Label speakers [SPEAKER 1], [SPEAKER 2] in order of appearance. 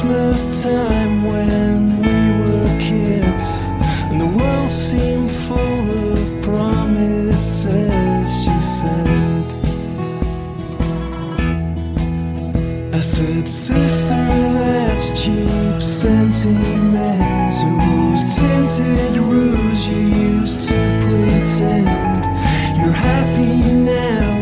[SPEAKER 1] Christmas time when we were kids, and the world seemed full of promises, she said. I said, sister, that's cheap sentiment, rose-tinted rouge you used to pretend. You're happy now,